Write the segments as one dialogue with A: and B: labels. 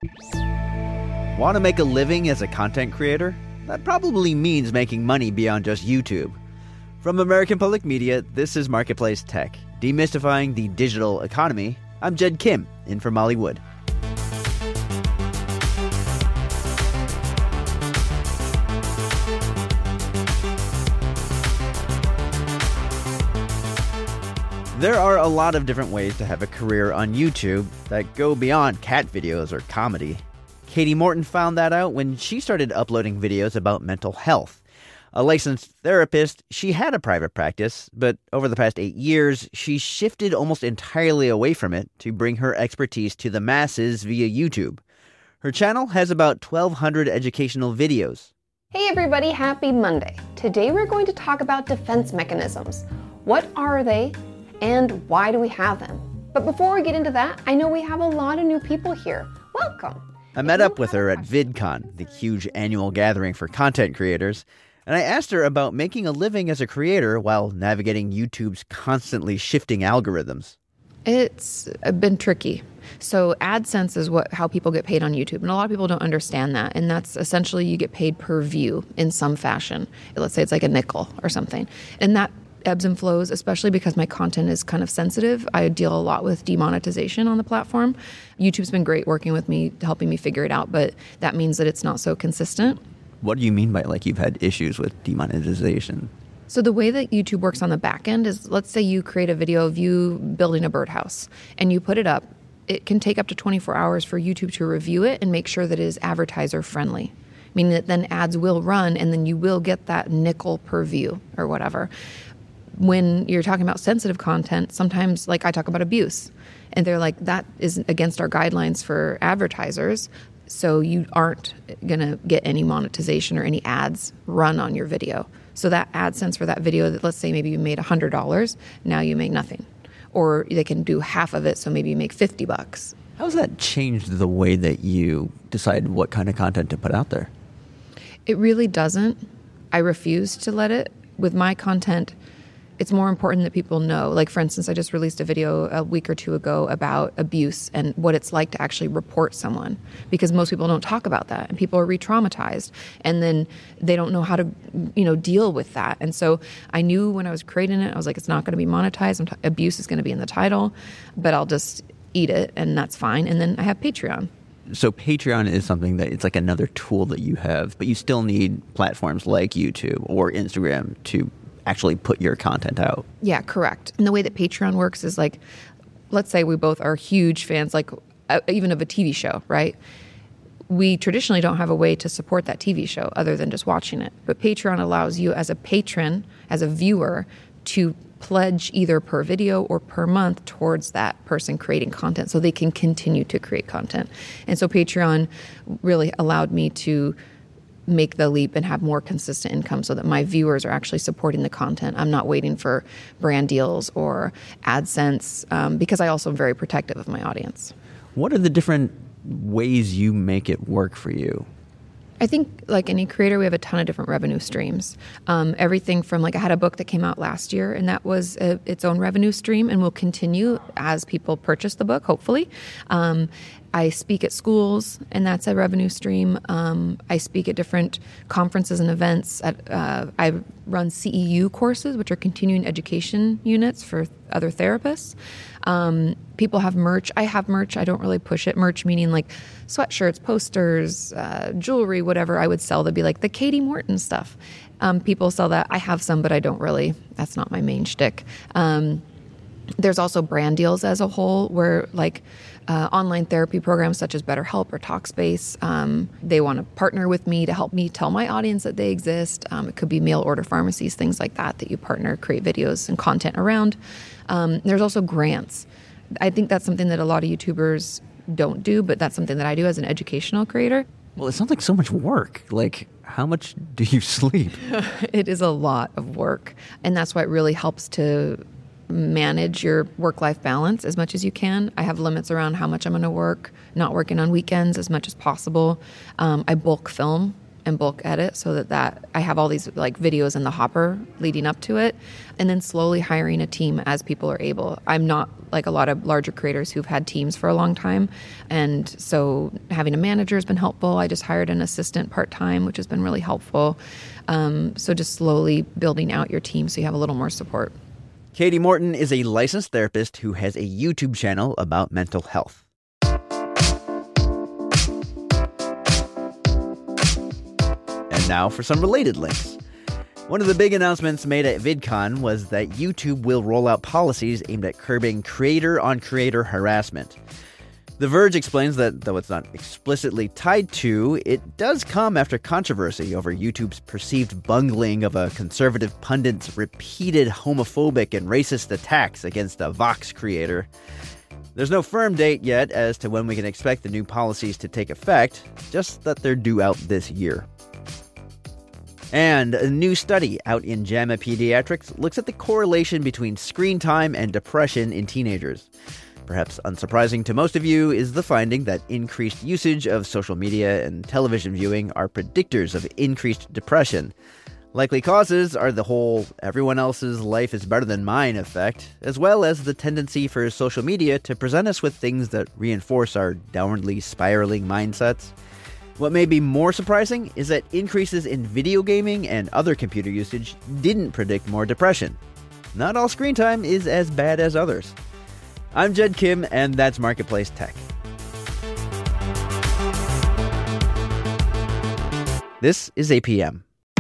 A: Want to make a living as a content creator? That probably means making money beyond just YouTube. From American Public Media, this is Marketplace Tech, demystifying the digital economy. I'm Jed Kim, in for Molly Wood. There are a lot of different ways to have a career on YouTube that go beyond cat videos or comedy. Katie Morton found that out when she started uploading videos about mental health. A licensed therapist, she had a private practice, but over the past 8 years, she shifted almost entirely away from it to bring her expertise to the masses via YouTube. Her channel has about 1,200 educational videos.
B: Hey everybody, happy Monday. Today we're going to talk about defense mechanisms. What are they? And why do we have them? But before we get into that, I know we have a lot of new people here. Welcome.
A: I met up with her at VidCon, the huge annual gathering for content creators, and I asked her about making a living as a creator while navigating YouTube's constantly shifting algorithms.
C: It's been tricky. So AdSense is how people get paid on YouTube. And a lot of people don't understand that. And that's essentially you get paid per view in some fashion. Let's say it's like a nickel or something. And that ebbs and flows, especially because my content is kind of sensitive. I deal a lot with demonetization on the platform. YouTube's been great working with me, helping me figure it out, but that means that it's not so consistent.
A: What do you mean by you've had issues with demonetization?
C: So the way that YouTube works on the back end is, let's say you create a video of you building a birdhouse and you put it up. It can take up to 24 hours for YouTube to review it and make sure that it is advertiser friendly, meaning that then ads will run and then you will get that nickel per view or whatever. When you're talking about sensitive content, sometimes I talk about abuse and they're like, that is against our guidelines for advertisers. So you aren't going to get any monetization or any ads run on your video. So that AdSense for that video that let's say maybe you made $100, now you make nothing. Or they can do half of it, so maybe you make $50.
A: How has that changed the way that you decide what kind of content to put out there?
C: It really doesn't. I refuse to let it. With my content, it's more important that people know. For instance, I just released a video a week or two ago about abuse and what it's like to actually report someone, because most people don't talk about that and people are re-traumatized and then they don't know how to, deal with that. And so I knew when I was creating it, I was like, it's not going to be monetized. Abuse is going to be in the title, but I'll just eat it and that's fine. And then I have Patreon.
A: So Patreon is something that it's like another tool that you have, but you still need platforms like YouTube or Instagram to actually put your content out.
C: Yeah, correct. And the way that Patreon works is let's say we both are huge fans, even of a TV show, right? We traditionally don't have a way to support that TV show other than just watching it. But Patreon allows you as a patron, as a viewer, to pledge either per video or per month towards that person creating content so they can continue to create content. And so Patreon really allowed me to make the leap and have more consistent income so that my viewers are actually supporting the content. I'm not waiting for brand deals or AdSense because I also am very protective of my audience.
A: What are the different ways you make it work for you?
C: I think like any creator, we have a ton of different revenue streams. Everything from I had a book that came out last year and that was its own revenue stream and will continue as people purchase the book, hopefully. I speak at schools and that's a revenue stream. I speak at different conferences and events. I run CEU courses, which are continuing education units for other therapists. People have merch. I have merch. I don't really push it. Merch meaning sweatshirts, posters, jewelry, whatever I would sell. That'd be the Katie Morton stuff. People sell that. I have some, but I don't really. That's not my main shtick. There's also brand deals as a whole where online therapy programs such as BetterHelp or Talkspace, they want to partner with me to help me tell my audience that they exist. It could be mail order pharmacies, things like that you partner, create videos and content around. There's also grants. I think that's something that a lot of YouTubers don't do, but that's something that I do as an educational creator.
A: Well, it sounds like so much work. How much do you sleep?
C: It is a lot of work. And that's why it really helps to manage your work-life balance as much as you can. I have limits around how much I'm going to work, not working on weekends as much as possible. I bulk film and bulk edit so that I have all these like videos in the hopper leading up to it, and then slowly hiring a team as people are able. I'm not like a lot of larger creators who've had teams for a long time, and so having a manager has been helpful. I just hired an assistant part-time, which has been really helpful. So just slowly building out your team so you have a little more support.
A: Katie Morton is a licensed therapist who has a YouTube channel about mental health. And now for some related links. One of the big announcements made at VidCon was that YouTube will roll out policies aimed at curbing creator-on-creator harassment. The Verge explains that, though it's not explicitly tied to, it does come after controversy over YouTube's perceived bungling of a conservative pundit's repeated homophobic and racist attacks against a Vox creator. There's no firm date yet as to when we can expect the new policies to take effect, just that they're due out this year. And a new study out in JAMA Pediatrics looks at the correlation between screen time and depression in teenagers. Perhaps unsurprising to most of you is the finding that increased usage of social media and television viewing are predictors of increased depression. Likely causes are the whole everyone else's life is better than mine effect, as well as the tendency for social media to present us with things that reinforce our downwardly spiraling mindsets. What may be more surprising is that increases in video gaming and other computer usage didn't predict more depression. Not all screen time is as bad as others. I'm Jed Kim, and that's Marketplace Tech. This is APM.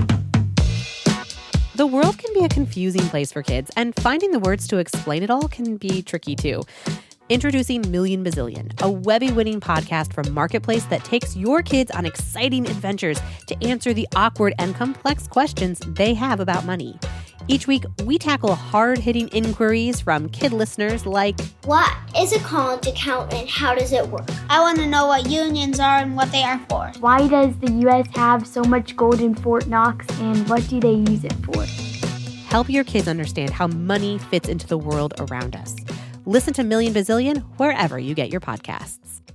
D: The world can be a confusing place for kids, and finding the words to explain it all can be tricky too. Introducing Million Bazillion, a Webby-winning podcast from Marketplace that takes your kids on exciting adventures to answer the awkward and complex questions they have about money. Each week, we tackle hard-hitting inquiries from kid listeners like,
E: what is a college account and how does it work? I want to know what unions are and what they are for.
F: Why does the U.S. have so much gold in Fort Knox, and what do they use it for?
D: Help your kids understand how money fits into the world around us. Listen to Million Bazillion wherever you get your podcasts.